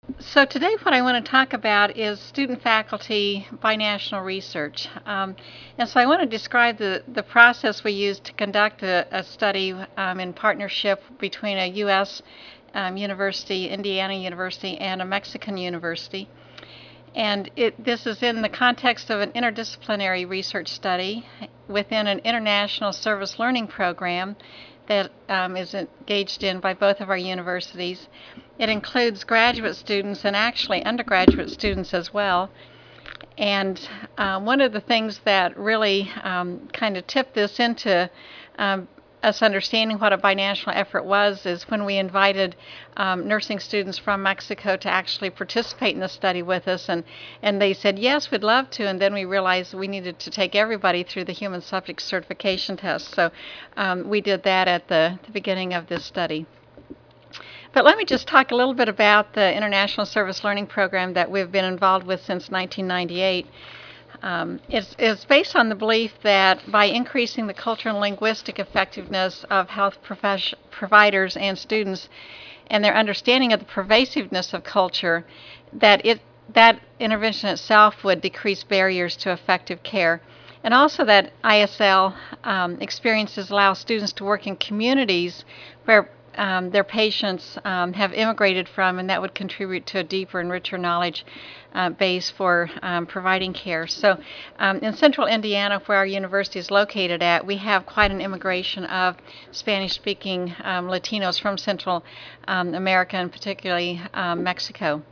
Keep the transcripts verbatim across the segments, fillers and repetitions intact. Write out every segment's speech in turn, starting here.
So today what I want to talk about is student-faculty binational research. Um, and so I want to describe the, the process we use to conduct a, a study um, in partnership between a U S um, university, Indiana University, and a Mexican university. And it, this is in the context of an interdisciplinary research study within an international service learning program that um, is engaged in by both of our universities. It includes graduate students and actually undergraduate students as well. And uh, one of the things that really um, kind of tipped this into um, us understanding what a binational effort was is when we invited um, nursing students from Mexico to actually participate in the study with us, and, and they said, yes, we'd love to, and then we realized we needed to take everybody through the human subject certification test. So um, we did that at the, the beginning of this study. But let me just talk a little bit about the International Service Learning Program that we've been involved with since nineteen ninety-eight. Um, it's, it's based on the belief that by increasing the cultural and linguistic effectiveness of health providers and students and their understanding of the pervasiveness of culture, that it that intervention itself would decrease barriers to effective care. And also that I S L um, experiences allow students to work in communities where um, their patients um, have immigrated from, and that would contribute to a deeper and richer knowledge uh, base for um, providing care. So um, in central Indiana, where our university is located at, we have quite an immigration of Spanish-speaking um, Latinos from Central um, America, and particularly um, Mexico.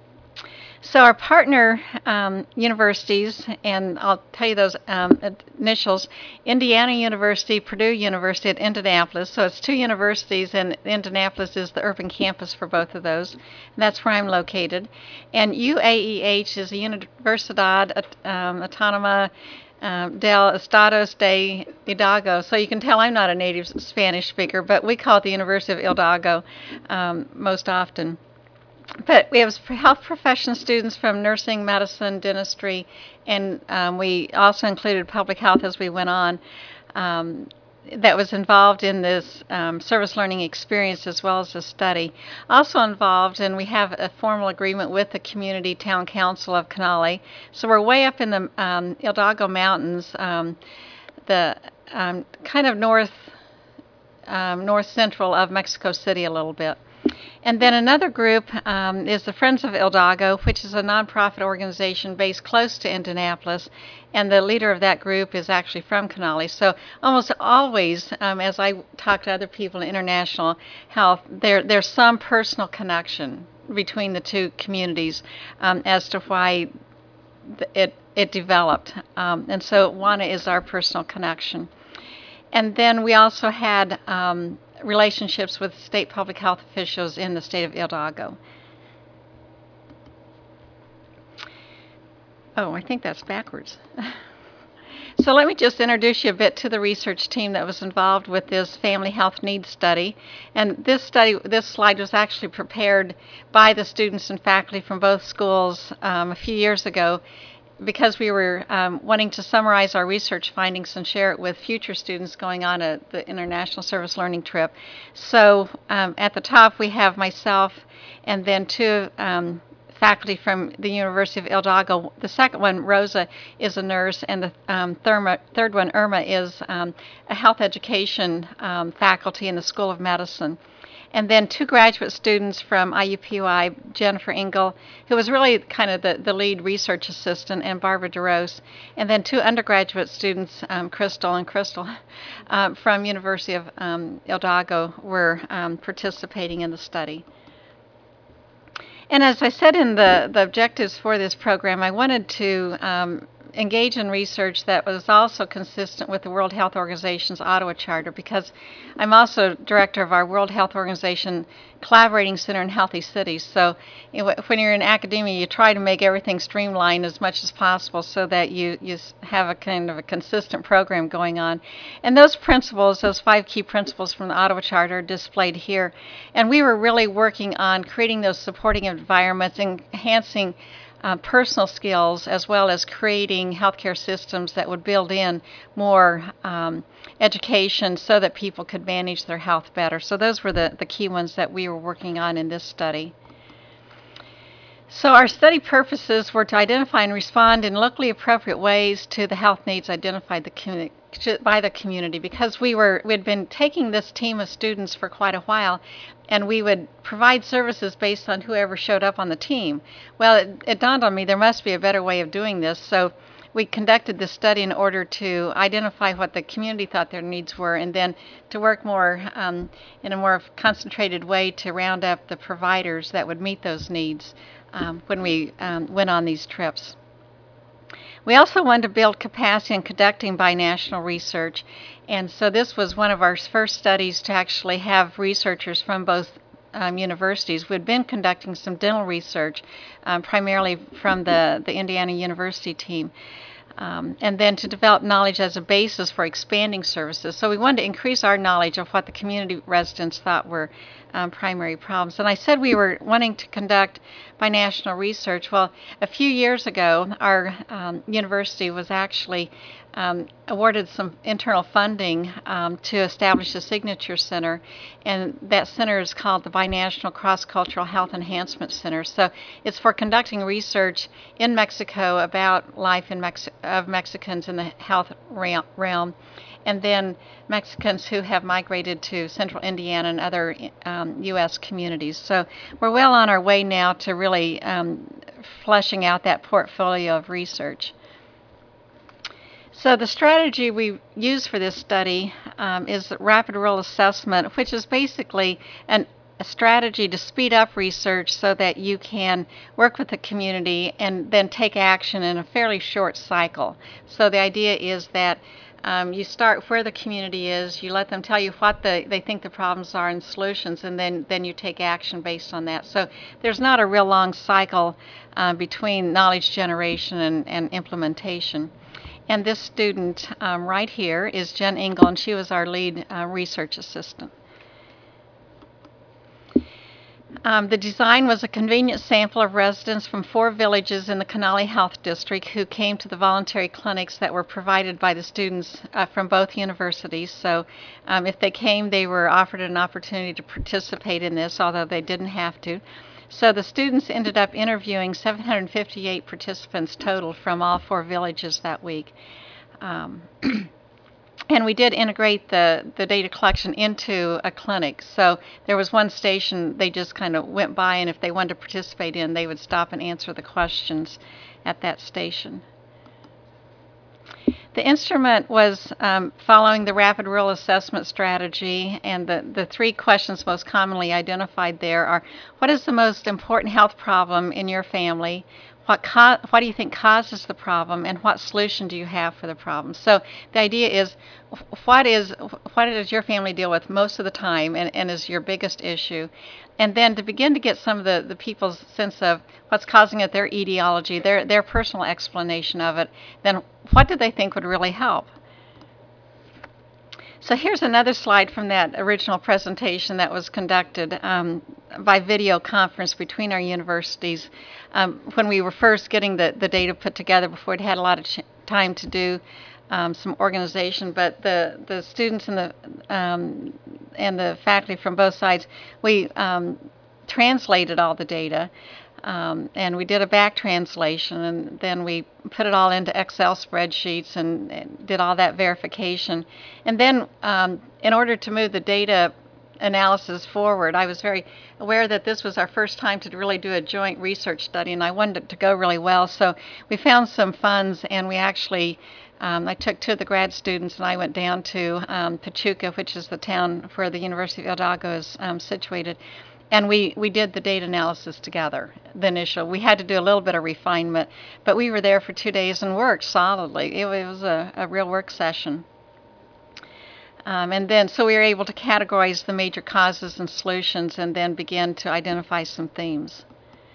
So our partner um, universities, and I'll tell you those um, initials, Indiana University, Purdue University at Indianapolis. So it's two universities, and Indianapolis is the urban campus for both of those. And that's where I'm located. And U A E H is the Universidad um, Autónoma um, del Estados de Hidalgo. So you can tell I'm not a native Spanish speaker, but we call it the University of Hidalgo um, most often. But we have health profession students from nursing, medicine, dentistry, and um, we also included public health as we went on. Um, that was involved in this um, service learning experience as well as the study. Also involved, and we have a formal agreement with the community town council of Canale. So we're way up in the um, Hidalgo Mountains, um, the um, kind of north, um, north central of Mexico City a little bit. And then another group um, is the Friends of Hidalgo, which is a nonprofit organization based close to Indianapolis, and the leader of that group is actually from Canale. So almost always, um, as I talk to other people in international health, there there's some personal connection between the two communities um, as to why it it developed. Um, and so WANA is our personal connection. And then we also had um, relationships with state public health officials in the state of Hidalgo. Oh, I think that's backwards. So let me just introduce you a bit to the research team that was involved with this family health needs study. And this study, this slide was actually prepared by the students and faculty from both schools um, a few years ago, because we were um, wanting to summarize our research findings and share it with future students going on a, the International Service Learning trip. So um, at the top we have myself and then two um, faculty from the University of Hidalgo. The second one, Rosa, is a nurse, and the um, third, third one, Irma, is um, a health education um, faculty in the School of Medicine. And then two graduate students from I U P U I, Jennifer Engel, who was really kind of the, the lead research assistant, and Barbara DeRose. And then two undergraduate students, um, Crystal and Crystal, uh, from University of um, Hidalgo, were um, participating in the study. And as I said in the, the objectives for this program, I wanted to um, engage in research that was also consistent with the World Health Organization's Ottawa Charter, because I'm also director of our World Health Organization Collaborating Center in Healthy Cities. So when you're in academia, you try to make everything streamlined as much as possible so that you, you have a kind of a consistent program going on. And those principles, those five key principles from the Ottawa Charter, are displayed here. And we were really working on creating those supporting environments, enhancing Uh, personal skills, as well as creating healthcare systems that would build in more um, education so that people could manage their health better. So those were the, the key ones that we were working on in this study. So our study purposes were to identify and respond in locally appropriate ways to the health needs identified the community, by the community, because we were we had been taking this team of students for quite a while, and we would provide services based on whoever showed up on the team. Well, it, it dawned on me there must be a better way of doing this, so we conducted this study in order to identify what the community thought their needs were, and then to work more um, in a more concentrated way to round up the providers that would meet those needs um, when we um, went on these trips. We also wanted to build capacity in conducting binational research, and so this was one of our first studies to actually have researchers from both um, universities. We'd been conducting some dental research, um, primarily from the, the Indiana University team. Um, and then to develop knowledge as a basis for expanding services. So we wanted to increase our knowledge of what the community residents thought were um, primary problems. And I said we were wanting to conduct binational research. Well, a few years ago, our um, university was actually um, awarded some internal funding um, to establish a signature center, and that center is called the Binational Cross-Cultural Health Enhancement Center. So it's for conducting research in Mexico about life in Mex- of Mexicans in the health realm, and then Mexicans who have migrated to central Indiana and other um, U S communities. So we're well on our way now to really um, fleshing out that portfolio of research. So the strategy we use for this study um, is rapid role assessment, which is basically an, a strategy to speed up research so that you can work with the community and then take action in a fairly short cycle. So the idea is that um, you start where the community is, you let them tell you what the, they think the problems are and solutions, and then, then you take action based on that. So there's not a real long cycle uh, between knowledge generation and, and implementation. And this student um, right here is Jen Engel, and she was our lead uh, research assistant. Um, the design was a convenient sample of residents from four villages in the Canale Health District who came to the voluntary clinics that were provided by the students uh, from both universities. So um, if they came, they were offered an opportunity to participate in this, although they didn't have to. So the students ended up interviewing seven hundred fifty-eight participants total from all four villages that week. Um, and we did integrate the, the data collection into a clinic. So there was one station they just kind of went by, and if they wanted to participate in, they would stop and answer the questions at that station. The instrument was um, following the rapid role assessment strategy, and the, the three questions most commonly identified there are: what is the most important health problem in your family? What, co- what do you think causes the problem, and what solution do you have for the problem? So the idea is, what is what does your family deal with most of the time, and, and is your biggest issue? And then to begin to get some of the, the people's sense of what's causing it, their etiology, their, their personal explanation of it, then what do they think would really help? So here's another slide from that original presentation that was conducted um, by video conference between our universities um, when we were first getting the, the data put together before it had a lot of ch- time to do um, some organization. But the, the students and the, um, and the faculty from both sides, we um, translated all the data. Um, and we did a back translation, and then we put it all into Excel spreadsheets and, and did all that verification. And then um, in order to move the data analysis forward, I was very aware that this was our first time to really do a joint research study, and I wanted it to go really well. So we found some funds, and we actually, um, I took two of the grad students, and I went down to um, Pachuca, which is the town where the University of Hidalgo is um, situated. And we, we did the data analysis together, the initial. We had to do a little bit of refinement, but we were there for two days and worked solidly. It, it was a, a real work session. Um, and then, so we were able to categorize the major causes and solutions and then begin to identify some themes.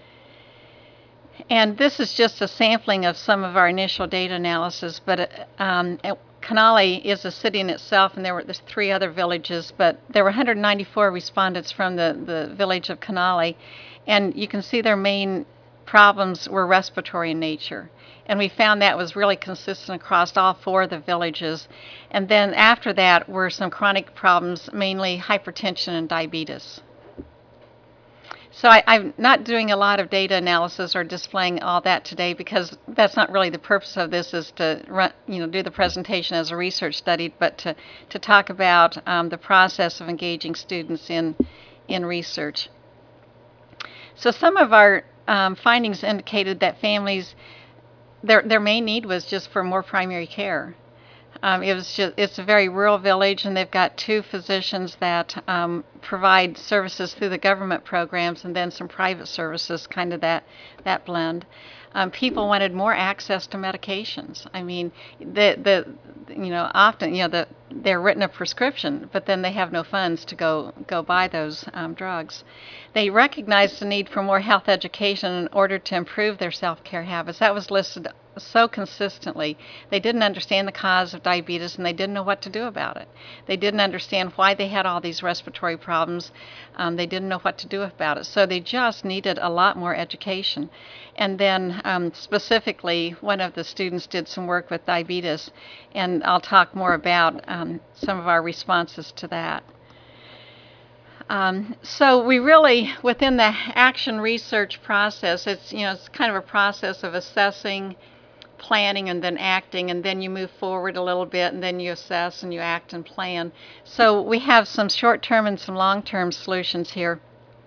And this is just a sampling of some of our initial data analysis, but um, Canale is a city in itself, and there were there's three other villages, but there were one hundred ninety-four respondents from the, the village of Canale, and you can see their main problems were respiratory in nature. And we found that was really consistent across all four of the villages. And then after that were some chronic problems, mainly hypertension and diabetes. So I, I'm not doing a lot of data analysis or displaying all that today, because that's not really the purpose of this, is to run, you know, do the presentation as a research study, but to, to talk about um, the process of engaging students in, in research. So some of our um, findings indicated that families, their, their main need was just for more primary care. Um, it was just, it's a very rural village, and they've got two physicians that um, provide services through the government programs, and then some private services, kind of that, that blend. Um, people wanted more access to medications. I mean, the, the, you know, often, you know, the, they're written a prescription, but then they have no funds to go, go buy those um, drugs. They recognized the need for more health education in order to improve their self-care habits. That was listed so consistently. They didn't understand the cause of diabetes, and they didn't know what to do about it. They didn't understand why they had all these respiratory problems. Um, they didn't know what to do about it. So they just needed a lot more education. And then um, specifically, one of the students did some work with diabetes, and I'll talk more about um, some of our responses to that. Um, so we really, within the action research process, it's, you know, it's kind of a process of assessing, planning, and then acting, and then you move forward a little bit, and then you assess and you act and plan. So we have some short-term and some long-term solutions here.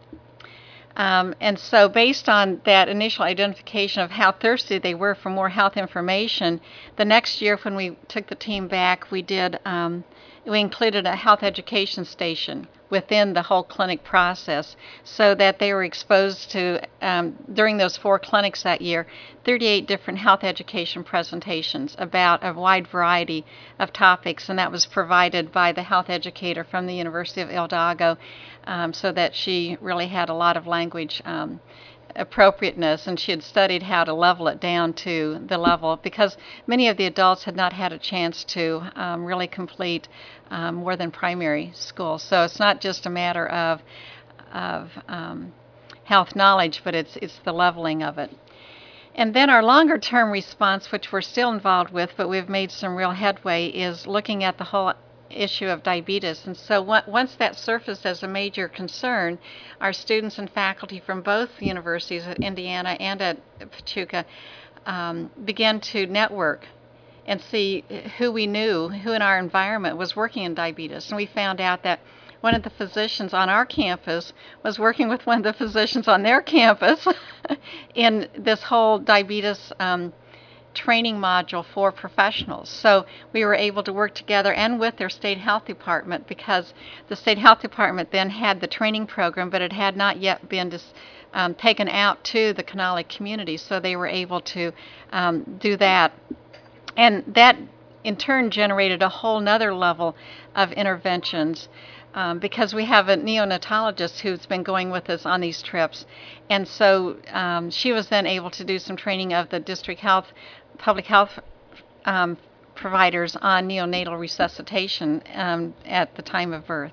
Um, and so based on that initial identification of how thirsty they were for more health information, the next year when we took the team back, we did um, we included a health education station within the whole clinic process, so that they were exposed to, um, during those four clinics that year, thirty-eight different health education presentations about a wide variety of topics, and that was provided by the health educator from the University of Hidalgo, um, so that she really had a lot of language um, appropriateness, and she had studied how to level it down to the level, because many of the adults had not had a chance to um, really complete um, more than primary school. So it's not just a matter of, of um, health knowledge, but it's, it's the leveling of it. And then our longer term response, which we're still involved with, but we've made some real headway, is looking at the whole issue of diabetes. And so once that surfaced as a major concern, our students and faculty from both universities at Indiana and at Pachuca um, began to network and see who we knew, who in our environment was working in diabetes. And we found out that one of the physicians on our campus was working with one of the physicians on their campus in this whole diabetes um, training module for professionals. So we were able to work together and with their state health department, because the state health department then had the training program, but it had not yet been dis, um, taken out to the Canali community. So they were able to um, do that. And that in turn generated a whole nother level of interventions. Um, because we have a neonatologist who's been going with us on these trips. And so um, she was then able to do some training of the district health, public health um, providers on neonatal resuscitation um, at the time of birth.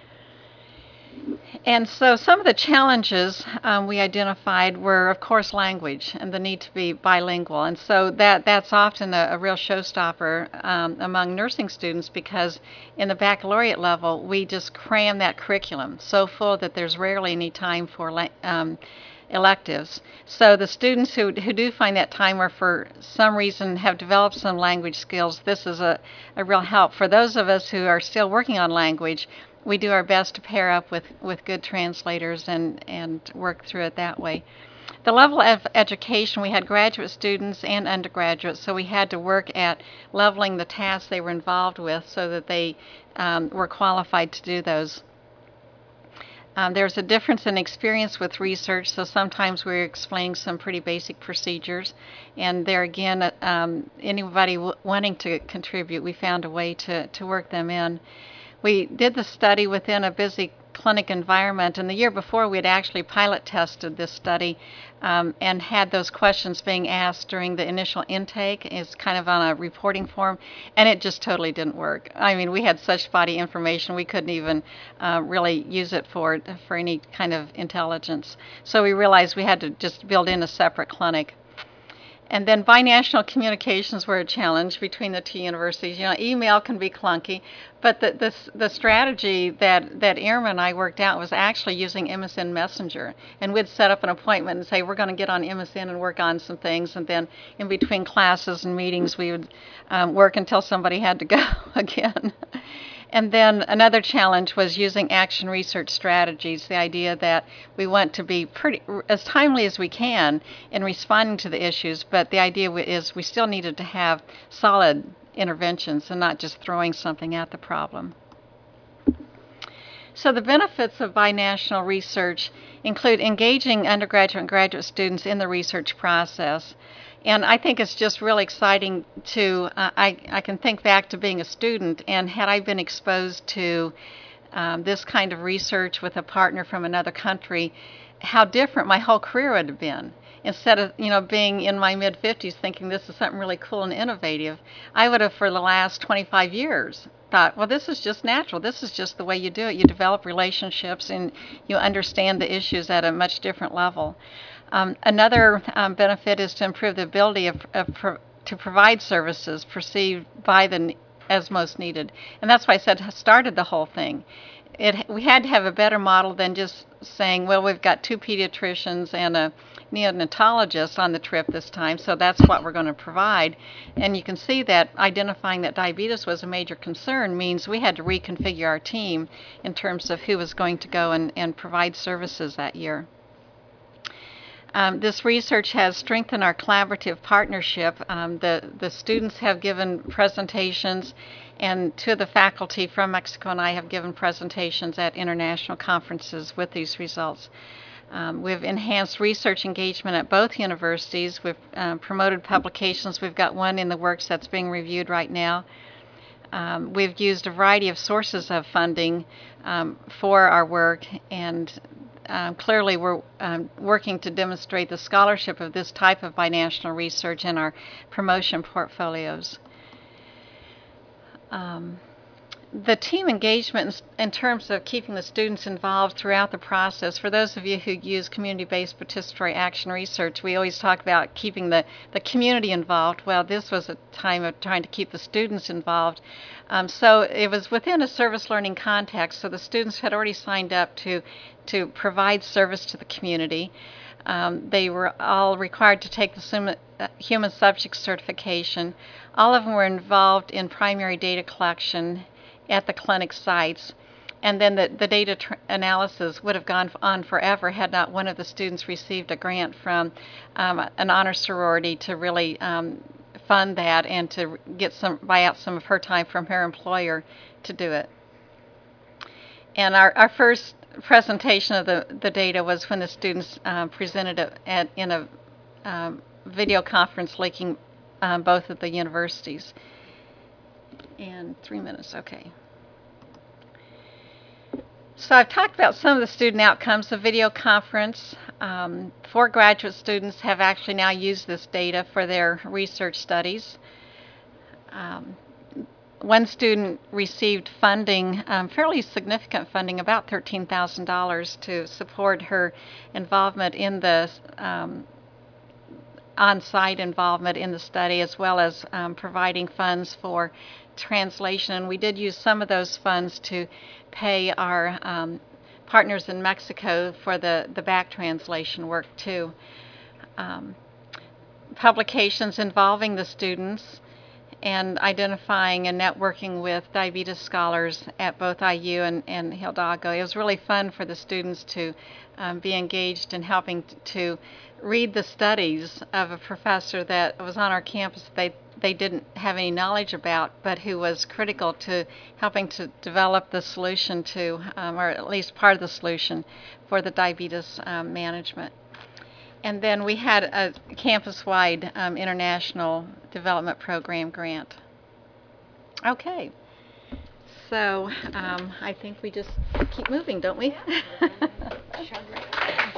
And so some of the challenges um, we identified were, of course, language and the need to be bilingual. And so that, that's often a, a real showstopper um, among nursing students, because in the baccalaureate level, we just cram that curriculum so full that there's rarely any time for um, electives. So the students who, who do find that time, or for some reason have developed some language skills, this is a, a real help. For those of us who are still working on language, we do our best to pair up with, with good translators and, and work through it that way. The level of education, we had graduate students and undergraduates, so we had to work at leveling the tasks they were involved with so that they um, were qualified to do those. Um, there's a difference in experience with research, so sometimes we're explaining some pretty basic procedures, and there again, um, anybody w wanting to contribute, we found a way to, to work them in. We did the study within a busy clinic environment, and the year before we had actually pilot tested this study um, and had those questions being asked during the initial intake. It's kind of on a reporting form, and it just totally didn't work. I mean, we had such spotty information, we couldn't even uh, really use it for, for any kind of intelligence. So we realized we had to just build in a separate clinic. And then binational communications were a challenge between the two universities. You know, email can be clunky, but the, the, the strategy that, that Irma and I worked out was actually using M S N Messenger. And we'd set up an appointment and say, we're going to get on M S N and work on some things. And then in between classes and meetings, we would um, work until somebody had to go again. And then another challenge was using action research strategies, the idea that we want to be pretty as timely as we can in responding to the issues, but the idea is we still needed to have solid interventions and not just throwing something at the problem. So the benefits of binational research include engaging undergraduate and graduate students in the research process. And I think it's just really exciting to, uh, I, I can think back to being a student, and had I been exposed to um, this kind of research with a partner from another country, how different my whole career would have been. Instead of, you know, being in my mid fifties thinking this is something really cool and innovative, I would have for the last twenty-five years thought, well, this is just natural. This is just the way you do it. You develop relationships and you understand the issues at a much different level. Um, another um, benefit is to improve the ability of, of pro to provide services perceived by the as most needed, and that's why I said started the whole thing. It, we had to have a better model than just saying, well, we've got two pediatricians and a neonatologist on the trip this time, so that's what we're going to provide. And you can see that identifying that diabetes was a major concern means we had to reconfigure our team in terms of who was going to go and, and provide services that year. Um, this research has strengthened our collaborative partnership. Um, the, the students have given presentations, and two of the faculty from Mexico and I have given presentations at international conferences with these results. Um, we've enhanced research engagement at both universities. We've uh, promoted publications. We've got one in the works that's being reviewed right now. Um, we've used a variety of sources of funding um, for our work, and Um, clearly we're um, working to demonstrate the scholarship of this type of binational research in our promotion portfolios. Um, the team engagement in, in terms of keeping the students involved throughout the process, for those of you who use community-based participatory action research, we always talk about keeping the, the community involved. Well, this was a time of trying to keep the students involved. Um, so it was within a service learning context, so the students had already signed up to to provide service to the community. Um, they were all required to take the human subject certification. All of them were involved in primary data collection at the clinic sites, and then the, the data tr analysis would have gone on forever had not one of the students received a grant from um, an honor sorority to really um, fund that and to get some buy out some of her time from her employer to do it. And our, our first presentation of the, the data was when the students uh, presented it at, in a um, video conference linking um, both of the universities. And three minutes, okay. So I've talked about some of the student outcomes of video conference. Um, four graduate students have actually now used this data for their research studies. Um, One student received funding, um, fairly significant funding, about thirteen thousand dollars to support her involvement in the um, on-site involvement in the study, as well as um, providing funds for translation. And we did use some of those funds to pay our um, partners in Mexico for the, the back translation work too. Um, publications involving the students and identifying and networking with diabetes scholars at both I U and, and Hidalgo. It was really fun for the students to um, be engaged in helping to read the studies of a professor that was on our campus they, they didn't have any knowledge about, but who was critical to helping to develop the solution to, um, or at least part of the solution for the diabetes um, management. And then we had a campus-wide um, international development program grant. Okay, so um, I think we just keep moving, don't we? Yeah.